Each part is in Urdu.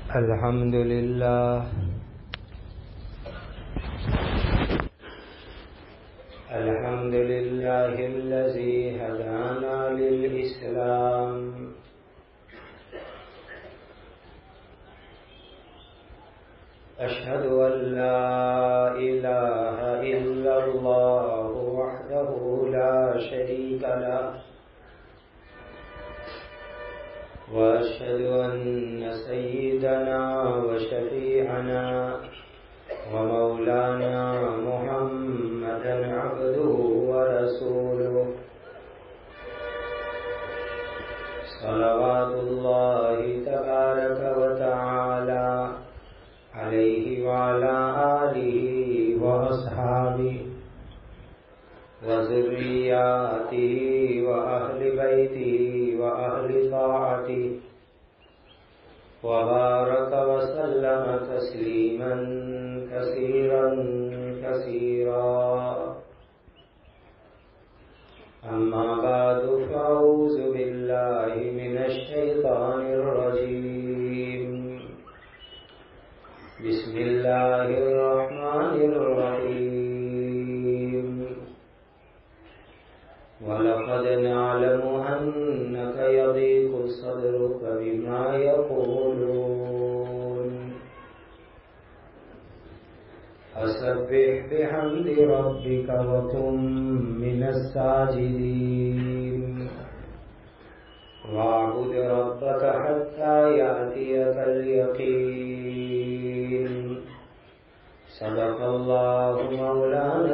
الحمد لله الذي هدانا للإسلام أشهد أن لا إله إلا الله وحده لا شريك له وأشهد أن سيدنا وشفيعنا ومولانا محمدا عبده ورسوله صلوات الله تبارك وتعالى عليه وعلى آله وأصحابه وذرياته وأهل بيته وأهل طاعته وبارك وسلم تسليما كثيرا كثيرا. أما بعد فأعوذ بالله من الشيطان الرجيم. بسم الله الرحمن الرحيم. ولقد نعلم أنك يضيق صدرك بما يقولون فسبح بحمد ربك وكن من الساجدين واعبد ربك حتى يأتيك اليقين. صدق الله مولانا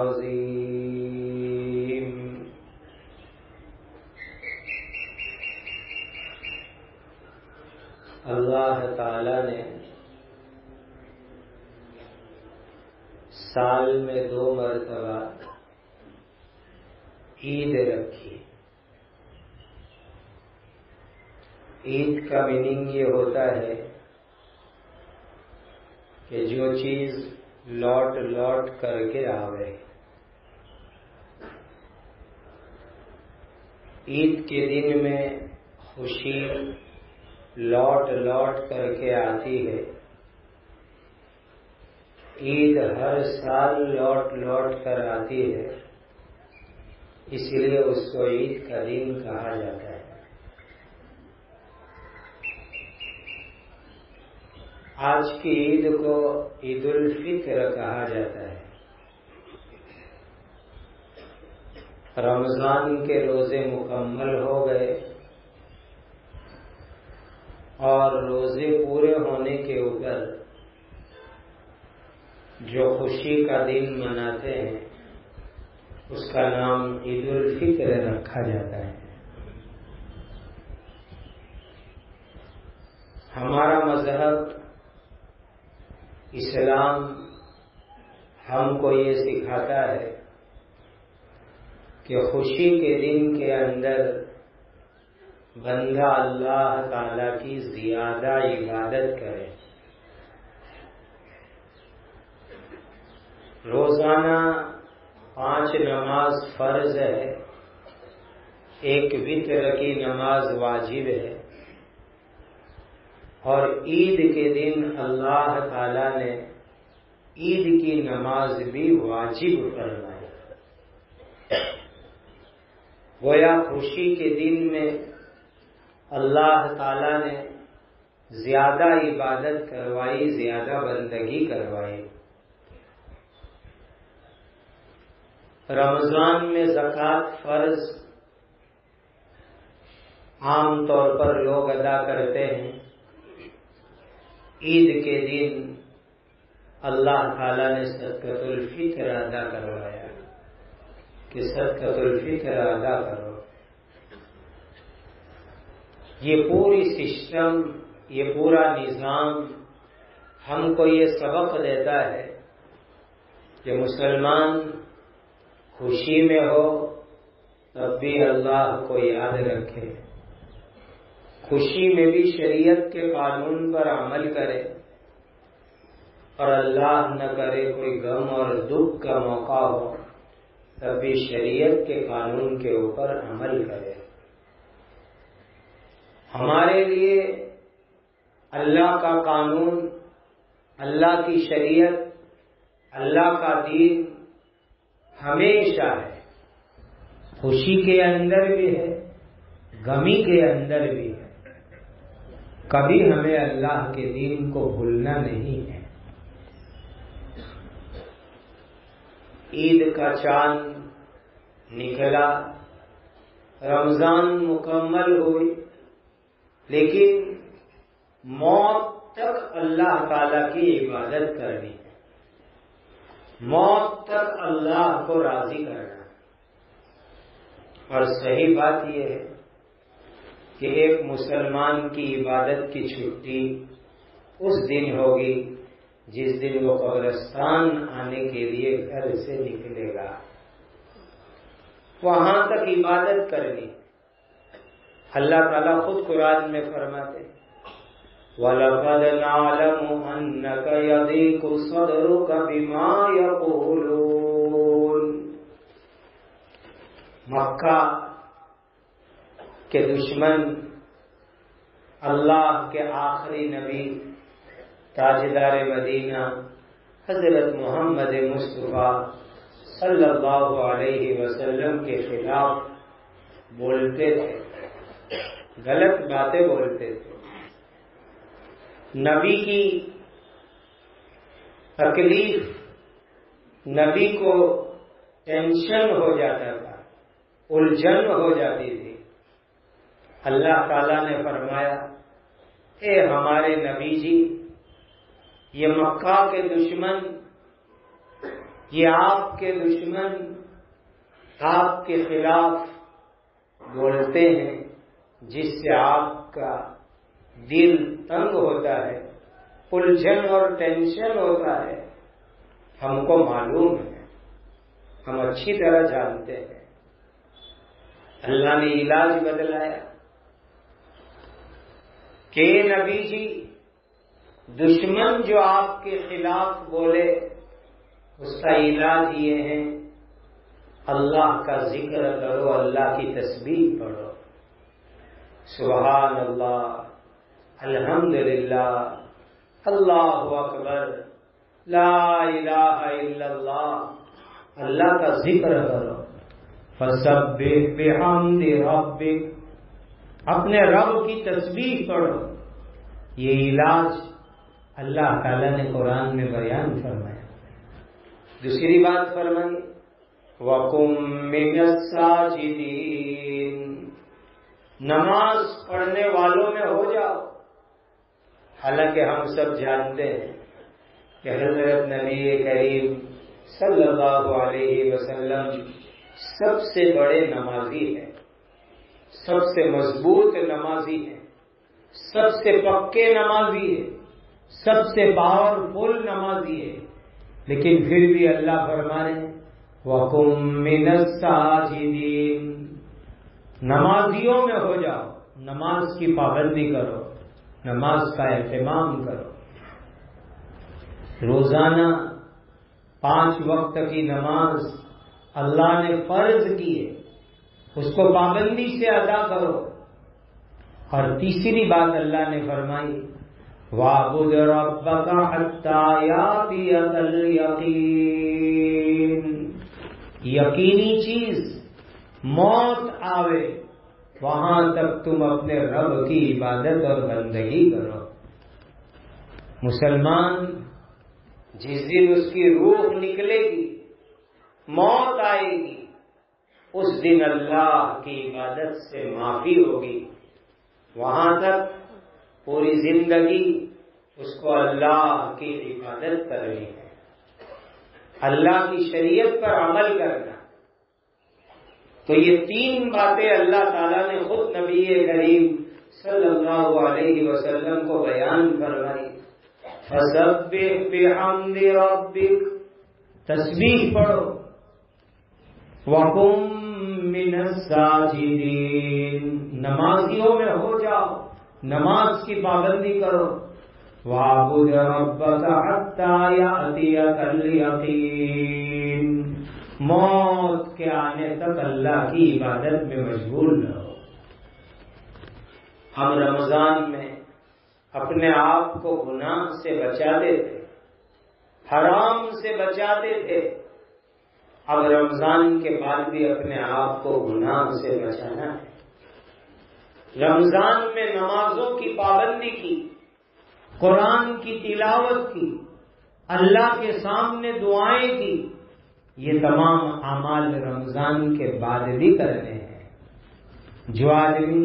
العظيم. اللہ تعالی نے سال میں 2 مرتبہ عید رکھی. عید کا میننگ یہ ہوتا ہے کہ جو چیز لوٹ لوٹ کر کے آوے. عید کے دن میں خوشی لوٹ لوٹ کر کے آتی ہے. عید ہر سال لوٹ لوٹ کر آتی ہے، اس لیے اس کو عید کا دن کہا جاتا ہے. آج کی عید کو عید الفطر کہا جاتا ہے. رمضان کے روزے مکمل ہو گئے اور روزے پورے ہونے کے اوپر جو خوشی کا دن مناتے ہیں اس کا نام عید الفطر رکھا جاتا ہے. ہمارا مذہب اسلام ہم کو یہ سکھاتا ہے کہ خوشی کے دن کے اندر بندہ اللہ تعالی کی زیادہ عبادت کرے. روزانہ 5 نماز فرض ہے، 1 وتر کی نماز واجب ہے، اور عید کے دن اللہ تعالی نے عید کی نماز بھی واجب فرمائی. گویا خوشی کے دن میں اللہ تعالی نے زیادہ عبادت کروائی، زیادہ بندگی کروائی. رمضان میں زکوٰۃ فرض عام طور پر لوگ ادا کرتے ہیں. عید کے دن اللہ تعالی نے صدقۃ الفطر ادا کروایا کہ صدقۃ الفطر ادا کرو. یہ پوری سسٹم، یہ پورا نظام ہم کو یہ سبق دیتا ہے کہ مسلمان خوشی میں ہو تب بھی اللہ کو یاد رکھے، خوشی میں بھی شریعت کے قانون پر عمل کرے، اور اللہ نہ کرے کوئی غم اور دکھ کا موقع ہو تب بھی شریعت کے قانون کے اوپر عمل کرے. ہمارے لیے اللہ کا قانون، اللہ کی شریعت، اللہ کا دین ہمیشہ ہے، خوشی کے اندر بھی ہے، غمی کے اندر بھی ہے۔ کبھی ہمیں اللہ کے دین کو بھولنا نہیں ہے۔ عید کا چاند نکلا، رمضان مکمل ہوئی، لیکن موت تک اللہ تعالی کی عبادت کرنی ہے، موت تک اللہ کو راضی کرنا۔ اور صحیح بات یہ ہے کہ ایک مسلمان کی عبادت کی چھٹی اس دن ہوگی جس دن وہ قبرستان آنے کے لیے گھر سے نکلے گا، وہاں تک عبادت کرنی۔ اللہ تعالیٰ خود قرآن میں فرماتے ہیں وَلَقَدْ نَعْلَمُ أَنَّكَ يَضِيقُ صَدْرُكَ بِمَا يَقُولُونَ۔ مکہ کے دشمن، اللہ کے آخری نبی، تاجدار مدینہ حضرت محمد مصطفیٰ صلی اللہ علیہ وسلم کے خلاف بولتے تھے، غلط باتیں بولتے تھے، نبی کی تکلیف، نبی کو ٹینشن ہو جاتا تھا، الجھن ہو جاتی تھی۔ اللہ تعالیٰ نے فرمایا اے ہمارے نبی جی، یہ مکہ کے دشمن، یہ آپ کے دشمن آپ کے خلاف بولتے ہیں، جس سے آپ کا دل تنگ ہوتا ہے، الجھن اور ٹینشن ہوتا ہے، ہم کو معلوم ہے، ہم اچھی طرح جانتے ہیں۔ اللہ نے علاج بدلایا کہ نبی جی، دشمن جو آپ کے خلاف بولے اس کا علاج یہ ہے اللہ کا ذکر کرو، اللہ کی تسبیح پڑھو، سبحان اللہ، الحمدللہ، اللہ اکبر، لا الہ الا اللہ، اللہ کا ذکر کرو، فسبح بحمد ربک، اپنے رب کی تسبیح پڑھو۔ یہ علاج اللہ تعالیٰ نے قرآن میں بیان فرمایا۔ دوسری بات فرمائی وَقُمْ مِنَ السَّاجِدِينَ، نماز پڑھنے والوں میں ہو جاؤ۔ حالانکہ ہم سب جانتے ہیں کہ حضرت نبی کریم صلی اللہ علیہ وسلم سب سے بڑے نمازی ہیں، سب سے مضبوط نمازی ہیں، سب سے پکے نمازی ہیں، سب سے پاورفل نمازی ہے، لیکن پھر بھی اللہ فرمانے وَقُمْ مِنَ السَّاجِدِينَ، نمازیوں میں ہو جاؤ، نماز کی پابندی کرو، نماز کا اہتمام کرو۔ روزانہ 5 وقت کی نماز اللہ نے فرض کی ہے، اس کو پابندی سے ادا کرو۔ اور تیسری بات اللہ نے فرمائی وَاعْبُدْ رَبَّكَ حَتَّى يَأْتِيَكَ الْيَقِينُ، یقینی چیز موت آوے وہاں تک تم اپنے رب کی عبادت اور بندگی کرو۔ مسلمان جس دن اس کی روح نکلے گی، موت آئے گی، اس دن اللہ کی عبادت سے معافی ہوگی، وہاں تک پوری زندگی اس کو اللہ کی عبادت کرنی ہے، اللہ کی شریعت پر عمل کرنا۔ تو یہ 3 باتیں اللہ تعالیٰ نے خود نبی کریم صلی اللہ علیہ وسلم کو بیان فرمائی۔ فسبح بحمد ربک، تسبیح پڑھو، وقم من الساجدین، نمازیوں میں ہو جاؤ، نماز کی پابندی کرو، وَاعْبُدْ رَبَّكَ حَتَّى يَأْتِيَكَ الْيَقِينُ، موت کے آنے تک اللہ کی عبادت میں مشغول رہو۔ ہم رمضان میں اپنے آپ کو گناہ سے بچاتے تھے، حرام سے بچاتے تھے، اب رمضان کے بعد بھی اپنے آپ کو گناہ سے بچانا ہے۔ رمضان میں نمازوں کی پابندی کی، قرآن کی تلاوت کی، اللہ کے سامنے دعائیں کی، یہ تمام اعمال رمضان کے بعد بھی کرنے ہیں۔ جو آدمی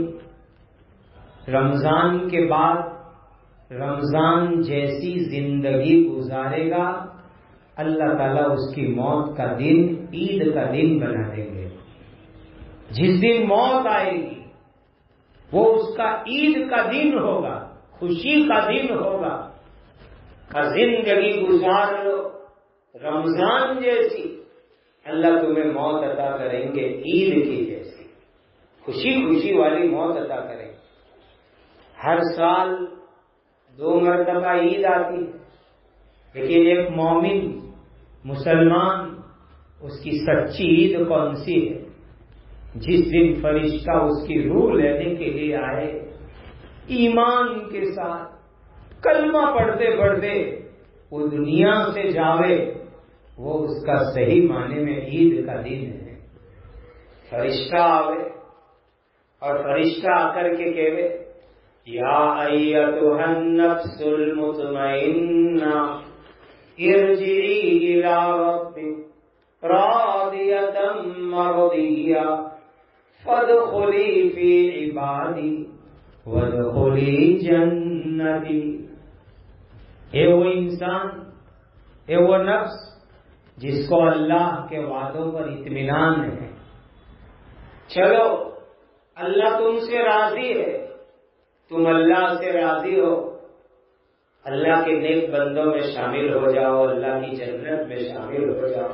رمضان کے بعد رمضان جیسی زندگی گزارے گا، اللہ تعالیٰ اس کی موت کا دن عید کا دن بنا دیں گے۔ جس دن موت آئے گی وہ اس کا عید کا دن ہوگا، خوشی کا دن ہوگا۔ زندگی گزار لو رمضان جیسی، اللہ تمہیں موت عطا کریں گے عید کی جیسی، خوشی خوشی والی موت عطا کریں گے۔ ہر سال 2 مرتبہ عید آتی ہے، لیکن ایک مومن مسلمان اس کی سچی عید کون سی ہے؟ جس دن فرشتہ اس کی روح لینے کے لیے آئے، ایمان کے ساتھ کلمہ پڑھتے پڑھتے وہ دنیا سے جاوے، وہ اس کا صحیح معنی میں عید کا دن ہے۔ فرشتہ آوے اور فرشتہ آ کر کے کہے، یا ایتھا النفس المطمئنہ ارجعی الی ربک راضیۃ مرضیہ فادخلی فی عبادی وادخلی جنتی۔ اے وہ انسان، اے وہ نفس جس کو اللہ کے وعدوں پر اطمینان ہے، چلو اللہ تم سے راضی ہے، تم اللہ سے راضی ہو، اللہ کے نیک بندوں میں شامل ہو جاؤ، اللہ کی جنت میں شامل ہو جاؤ۔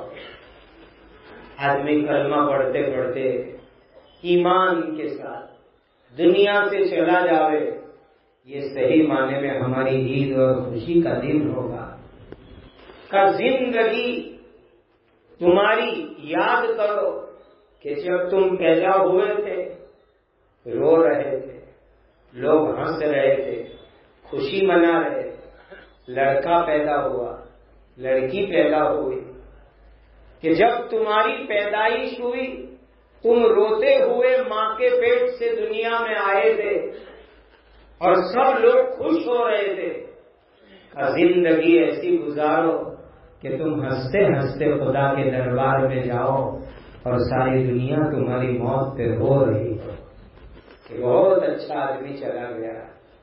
آدمی کلمہ پڑھتے پڑھتے ایمان کے ساتھ دنیا سے چلا جاوے، یہ صحیح معنی میں ہماری عید اور خوشی کا دن ہوگا۔ کا زندگی تمہاری یاد کرو کہ جب تم پیدا ہوئے تھے رو رہے تھے، لوگ ہنس رہے تھے، خوشی منا رہے تھے، لڑکا پیدا ہوا، لڑکی پیدا ہوئی، کہ جب تمہاری پیدائش ہوئی تم روتے ہوئے ماں کے پیٹ سے دنیا میں آئے تھے اور سب لوگ خوش ہو رہے تھے۔ زندگی ایسی گزارو کہ تم ہنستے ہنستے خدا کے دربار میں جاؤ اور ساری دنیا تمہاری موت پہ رو رہی ہو کہ بہت اچھا آدمی چلا گیا،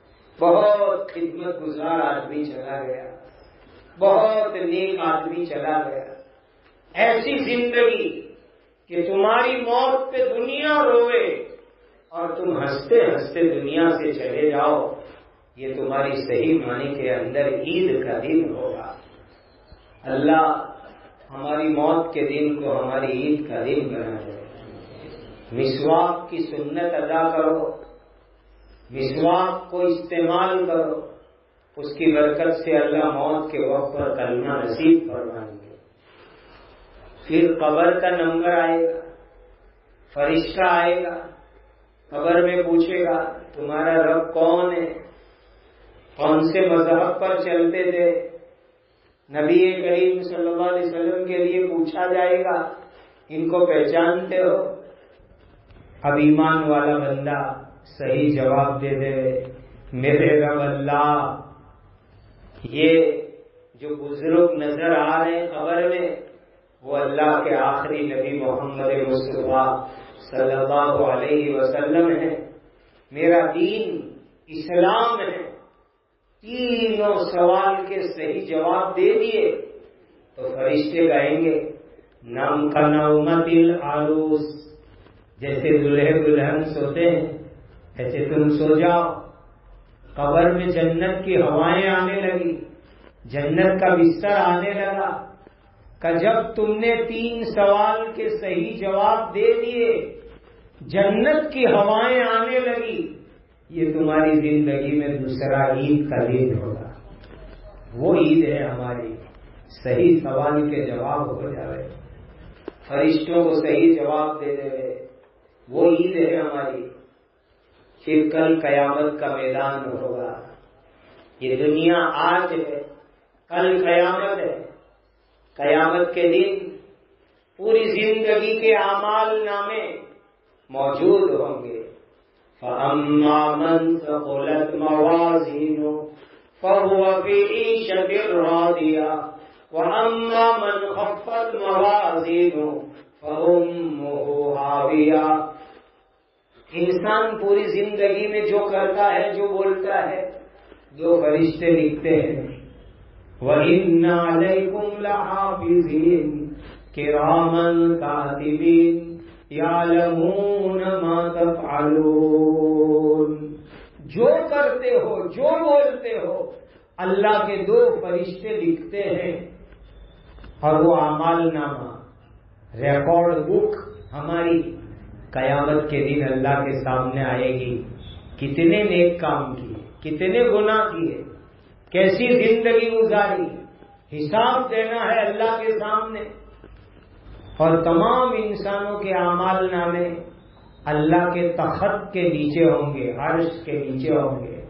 بہت خدمت گزار آدمی چلا گیا، بہت نیک آدمی چلا گیا۔ ایسی زندگی کہ تمہاری موت پہ دنیا روے اور تم ہنستے ہنستے دنیا سے چلے جاؤ، یہ تمہاری صحیح معنی کے اندر عید کا دن ہوگا۔ اللہ ہماری موت کے دن کو ہماری عید کا دن بنا دے۔ مسواک کی سنت ادا کرو، مسواک کو استعمال کرو، اس کی برکت سے اللہ موت کے وقت پر کلمہ نصیب فرمائیں گے۔ پھر قبر کا نمبر آئے گا، فرشتہ آئے گا، قبر میں پوچھے گا تمہارا رب کون ہے، کون سے مذہب پر چلتے تھے؟ نبی کریم صلی اللہ علیہ وسلم کے لیے پوچھا جائے گا ان کو پہچانتے ہو؟ اب ایمان والا بندہ صحیح جواب دے دے، میرے رب اللہ۔ یہ جو بزرگ نظر آ رہے ہیں قبر میں وہ اللہ کے آخری نبی محمد مصطفیٰ صلی اللہ علیہ وسلم ہے۔ میرا دین اسلام ہے۔ تینوں سوال کے صحیح جواب دے دیے تو فرشتے گائیں گے نم کا نومت العروس، جیسے دلہے دلہن سوتے ہیں ایسے تم سو جاؤ۔ قبر میں جنت کی ہوائیں آنے لگی، جنت کا بستر آنے لگا کہ جب تم نے 3 سوال کے صحیح جواب دے دیے جنت کی ہوائیں آنے لگی، یہ تمہاری زندگی میں دوسرا عید کا دن ہوگا۔ وہ عید ہے ہماری، صحیح سوال کے جواب ہو جائے، فرشتوں کو صحیح جواب دے دے، وہ عید ہے ہماری۔ پھر کل قیامت کا میدان ہوگا، یہ دنیا آج ہے، کل قیامت ہے. قیامت کے دن پوری زندگی کے اعمال نامے موجود ہوں گے. فَأَمَّا مَنْ ثَقُلَتْ مَوَازِينُهُ فَهُوَ فِي عِيشَةٍ رَاضِيَةٍ وَأَمَّا مَنْ خَفَّتْ مَوَازِينُهُ فَأُمُّهُ هَاوِيَةٌ. انسان پوری زندگی میں جو کرتا ہے، جو بولتا ہے، دو فرشتے لکھتے ہیں. وَإِنَّ عَلَيْكُمْ لَحَافِظِينَ كِرَامًا كَاتِبِينَ يَعْلَمُونَ مَا تَفْعَلُونَ. جو کرتے ہو، جو بولتے ہو، اللہ کے دو فرشتے لکھتے ہیں. اور وہ اعمال نامہ، ریکارڈ بک ہماری قیامت کے دن اللہ کے سامنے آئے گی. کتنے نیک کام کیے، کتنے گناہ کیے، کیسی زندگی گزاری، حساب دینا ہے اللہ کے سامنے. اور تمام انسانوں کے اعمال نامے اللہ کے تخت کے نیچے ہوں گے، عرش کے نیچے ہوں گے.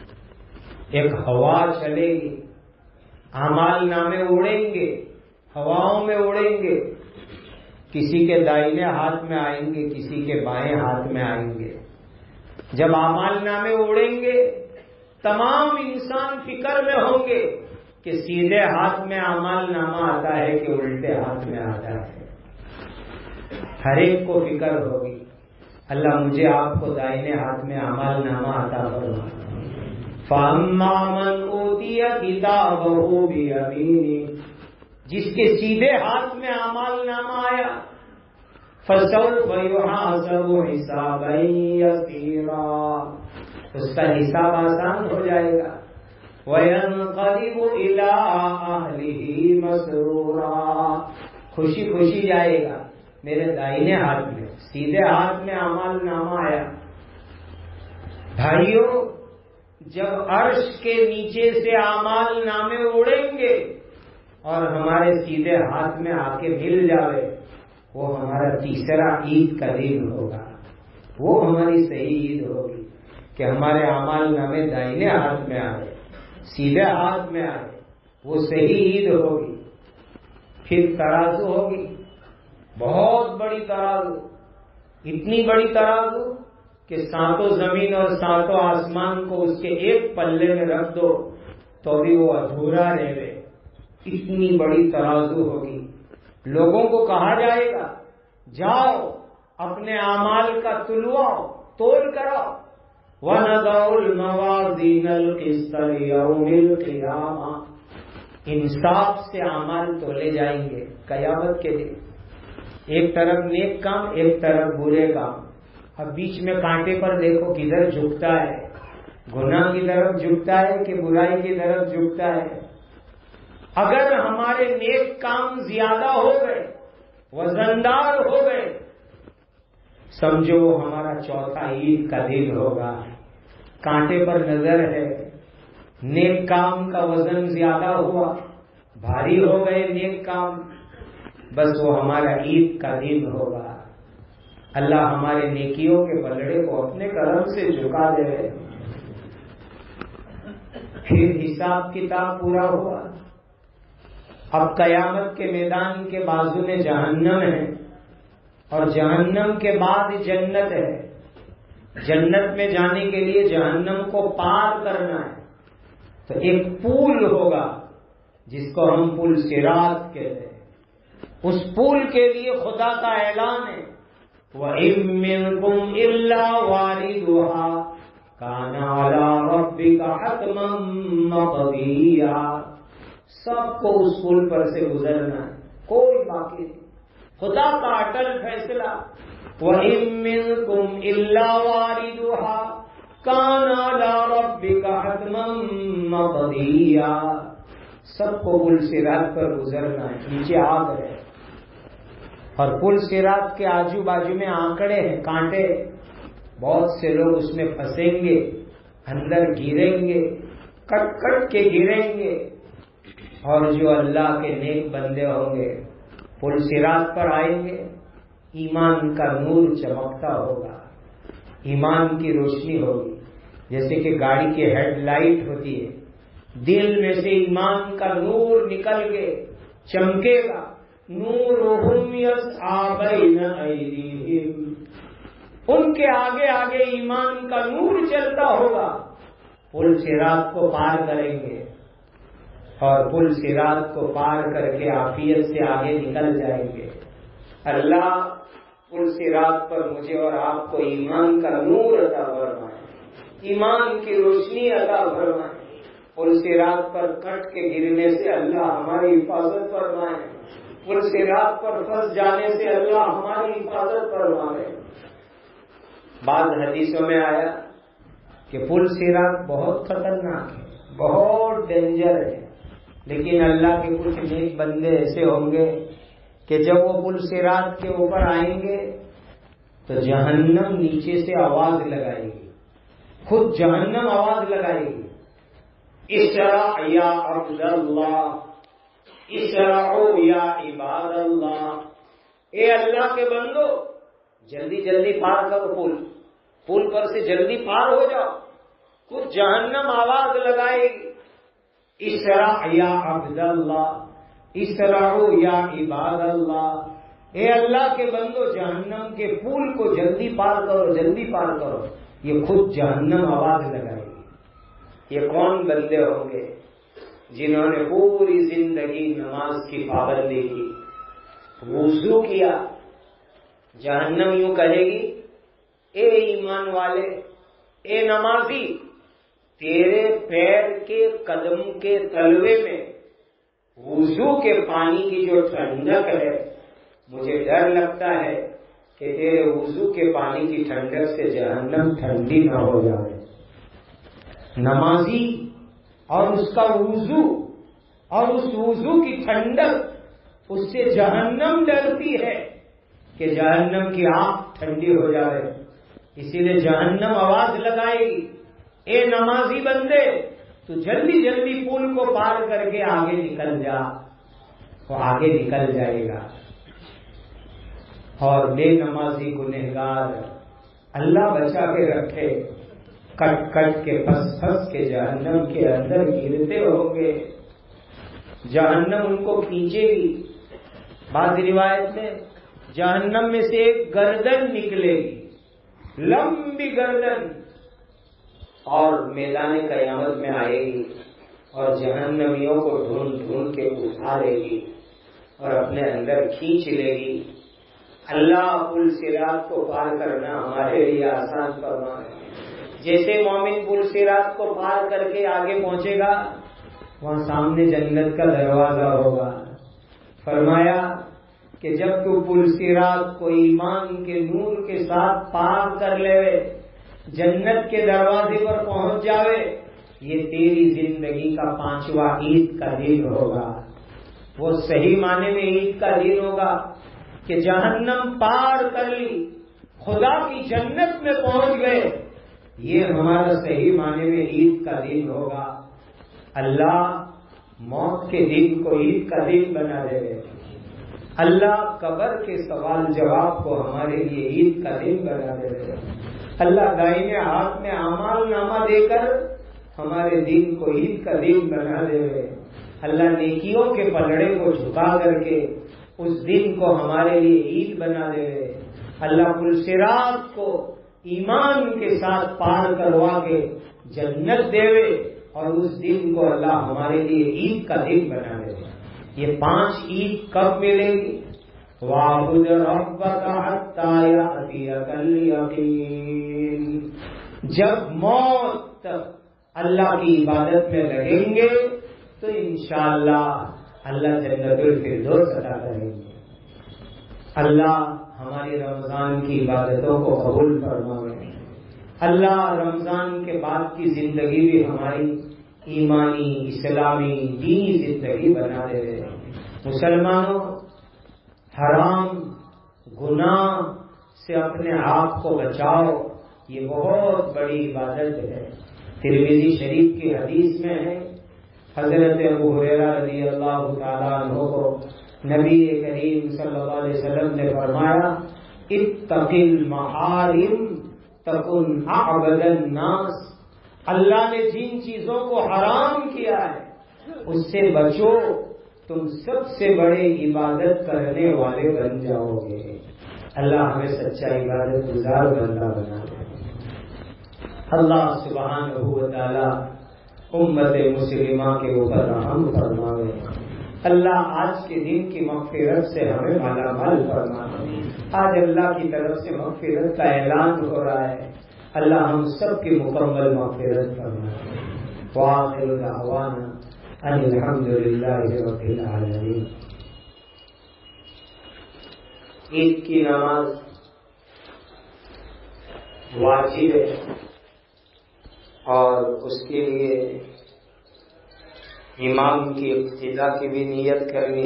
ایک ہوا چلے گی، اعمال نامے اڑیں گے، ہواؤں میں اڑیں گے. کسی کے دائیں ہاتھ میں آئیں گے، کسی کے بائیں ہاتھ میں آئیں گے. جب اعمال نامے اڑیں گے تمام انسان فکر میں ہوں گے کہ سیدھے ہاتھ میں اعمال نامہ آتا ہے کہ الٹے ہاتھ میں آتا ہے. ہر ایک کو فکر ہوگی. اللہ مجھے آپ کو دائیں ہاتھ میں اعمال نامہ عطا فرما. فَأَمَّا مَنْ أُوتِيَ كِتَابَهُ بِيَمِينِهِ. جس کے سیدھے ہاتھ میں اعمال نامہ آیا، فَسَوْفَ يُحَاسَبُ حِسَابًا يَسِيرًا. اس کا حساب آسان ہو جائے گا. وَيَنْقَلِبُ إِلَىٰ أَهْلِهِ مَسْرُورًا. خوشی خوشی جائے گا. میرے دائیں ہاتھ میں، سیدھے ہاتھ میں اعمال نامہ آیا. بھائیوں، جب عرش کے نیچے سے اعمال نامے اڑیں گے اور ہمارے سیدھے ہاتھ میں آ کے مل جاوے، وہ ہمارا تیسرا عید کا دن ہوگا. وہ ہماری صحیح عید ہوگی کہ ہمارے اعمال نامے دائیں ہاتھ میں آئے، سیدھے ہاتھ میں آئے. وہ صحیح عید ہوگی. پھر ترازو ہوگی، بہت بڑی ترازو، اتنی بڑی ترازو کہ ساتوں زمین اور ساتوں آسمان کو اس کے ایک پلے میں رکھ دو تو بھی وہ ادھورا رہے. اتنی بڑی ترازو ہوگی. لوگوں کو کہا جائے گا جاؤ اپنے اعمال کا تلواؤ، تول کراؤ. وَنَضَعُ الْمَوَازِينَ الْقِسْطَ لِيَوْمِ الْقِيَامَةِ. انصاف سے اعمال تولے جائیں گے قیامت کے دن. ایک طرف نیک کام، ایک طرف برے کام. اب بیچ میں کانٹے پر دیکھو کدھر جھکتا ہے، گناہ کی طرف جھکتا ہے کہ برائی کی طرف جھکتا ہے. اگر ہمارے نیک کام زیادہ ہو گئے، وزندار ہو گئے، سمجھو وہ ہمارا چوتھا عید کا دن ہوگا. کانٹے پر نظر ہے، نیک کام کا وزن زیادہ ہوا، بھاری ہو گئے نیک کام، بس وہ ہمارا عید کا دن ہوگا. اللہ ہمارے نیکیوں کے پلڑے کو اپنے کرم سے جھکا دے. پھر حساب کتاب پورا ہوا. اب قیامت کے میدان کے بازو میں جہنم ہے اور جہنم کے بعد جنت ہے. جنت میں جانے کے لیے جہنم کو پار کرنا ہے تو ایک پول ہوگا جس کو ہم پل صراط کہتے ہیں. اس پول کے لیے خدا کا اعلان ہے وَإِن مِّنكُمْ إِلَّا وَارِدُهَا كَانَ عَلَىٰ رَبِّكَ حَتْمًا مَّقْضِيًّا. سب کو اس پل پر سے گزرنا ہے، کوئی باقی نہیں. خدا کا اٹل فیصلہ وَإِن مِّنكُمْ إِلَّا وَارِدُهَا كَانَ عَلَىٰ رَبِّكَ حَتْمًا مَّقْضِيًّا. سب کو پل صراط پر گزرنا ہے. نیچے آگ ہے اور پل صراط کے آجو باجو میں آنکڑے ہیں، کانٹے. بہت سے لوگ اس میں پھنسیں گے، اندر گریں گے، کٹ کٹ کے گریں گے. اور جو اللہ کے نیک بندے ہوں گے پل صراط پر آئیں گے. ایمان کا نور چمکتا ہوگا، ایمان کی روشنی ہوگی. جیسے کہ گاڑی کی ہیڈ لائٹ ہوتی ہے، دل میں سے ایمان کا نور نکل کے چمکے گا. نورہم یسعی بین ایدیہم، ان کے آگے آگے ایمان کا نور چلتا ہوگا. پل صراط کو پار کریں گے اور پل صراط کو پار کر کے عافیت سے آگے نکل جائیں گے. اللہ پل صراط پر مجھے اور آپ کو ایمان کا نور عطا فرمائے، ایمان کی روشنی عطا فرمائے. پل صراط پر کٹ کے گرنے سے اللہ ہماری حفاظت فرمائے، پل صراط پر پھنس جانے سے اللہ ہماری حفاظت فرمائے. بعض حدیثوں میں آیا کہ پل صراط بہت خطرناک ہے، بہت ڈینجر ہے، لیکن اللہ کے کچھ نیک بندے ایسے ہوں گے کہ جب وہ پل صراط کے اوپر آئیں گے تو جہنم نیچے سے آواز لگائے گی، خود جہنم آواز لگائے گی. اسرع یا عبد اللہ، اسرعوا یا عباد اللہ، اے اللہ کے بندو جلدی جلدی پار کرو، پل پر سے جلدی پار ہو جاؤ. خود جہنم آواز لگائے گی. اسرع یا عبد اللہ، اسرعوا یا عباد اللہ، اے اللہ کے بندو جہنم کے پل کو جلدی پار کرو، جلدی پار کرو. یہ خود جہنم آواز لگائے گی. یہ کون بندے ہوں گے جنہوں نے پوری زندگی نماز کی پابندی کی، وضو کیا. جہنم یوں کہے گی، اے ایمان والے، اے نمازی، تیرے پیر کے قدم کے تلوے میں وضو کے پانی کی جو ٹھنڈک ہے، مجھے ڈر لگتا ہے کہ تیرے وضو کے پانی کی ٹھنڈک سے جہنم ٹھنڈی نہ ہو جائے. نمازی اور اس کا وضو اور اس وضو کی ٹھنڈک، اس سے جہنم ڈرتی ہے کہ جہنم کی آگ ٹھنڈی ہو جائے. اسی لیے جہنم آواز لگائے گی، اے نمازی بندے تو جلدی جلدی پل کو پار کر کے آگے نکل جا. وہ آگے نکل جائے گا. اور بے نمازی گنہگار اللہ بچا کے رکھے، کٹ کٹ کے پھنس پھنس کے جہنم کے اندر گرتے ہوں گے. جہنم ان کو کھینچے گی. بعض روایت میں جہنم میں سے ایک گردن نکلے گی، لمبی گردن، اور میدان قیامت میں آئے گی اور جہنمیوں کو ڈھونڈ ڈھونڈ کے اٹھالے گی اور اپنے اندر کھینچ لے گی. اللہ پل صراط کو پار کرنا ہمارے لیے آسان فرمائے. جیسے مومن پل صراط کو پار کر کے آگے پہنچے گا، وہاں سامنے جنت کا دروازہ ہوگا. فرمایا کہ جب تو پل صراط کو ایمان کے نور کے ساتھ پار کر لے، جنت کے دروازے پر پہنچ جاوے، یہ تیری زندگی کا 5واں عید کا دن ہوگا. وہ صحیح معنی میں عید کا دن ہوگا کہ جہنم پار کر لی، خدا کی جنت میں پہنچ گئے. یہ ہمارا صحیح معنی میں عید کا دن ہوگا. اللہ موت کے دن کو عید کا دن بنا دے. اللہ قبر کے سوال جواب کو ہمارے لیے عید کا دن بنا دے. اللہ دائیں ہاتھ میں اعمال نامہ دے کر ہمارے دن کو عید کا دن بنا دے. اللہ نیکیوں کے پلڑے کو جھکا کر کے اس دن کو ہمارے لیے عید بنا دے. اللہ پل صراط کو ایمان کے ساتھ پار کروا کے جنت دے اور اس دن کو اللہ ہمارے لیے عید کا دن بنا دے. یہ 5 عید کب ملے گی؟ وَاعْبُدْ رَبَّكَ حَتَّىٰ يَأْتِيَكَ الْيَقِينُ. جب موت تک اللہ کی عبادت میں لگیں گے تو انشاءاللہ اللہ جنت الفردوس عطا کریں گے. اللہ ہماری رمضان کی عبادتوں کو قبول فرمائے. اللہ رمضان کے بعد کی زندگی بھی ہماری ایمانی، اسلامی، دینی زندگی بنا دے. مسلمانوں، حرام گناہ سے اپنے آپ کو بچاؤ، یہ بہت بڑی عبادت ہے. ترمذی شریف کی حدیث میں ہے، حضرت ابو ہریرہ رضی اللہ تعالیٰ عنہ کو نبی کریم صلی اللہ علیہ وسلم نے فرمایا، اتق المحارم تکن اعبد الناس. اللہ نے جن چیزوں کو حرام کیا دیا ہے اس سے بچو، تم سب سے بڑے عبادت کرنے والے بن جاؤ گے۔ اللہ ہمیں سچا عبادت گزار بندہ بنا دے۔ اللہ سبحانہ و تعالی امت مسلمہ کے اوپر رحم فرماوے۔ اللہ آج کے دن کی مغفرت سے ہمیں مالا مال فرماوے۔ آج اللہ کی طرف سے مغفرت کا اعلان ہو رہا ہے، اللہ ہم سب کی مکمل مغفرت فرمائے۔ وآخر دعوانا ان الحمد للہ رب العالمین۔ عید کی نماز واجب ہے اور اس کے لیے امام کی اقتداء کی بھی نیت کرنی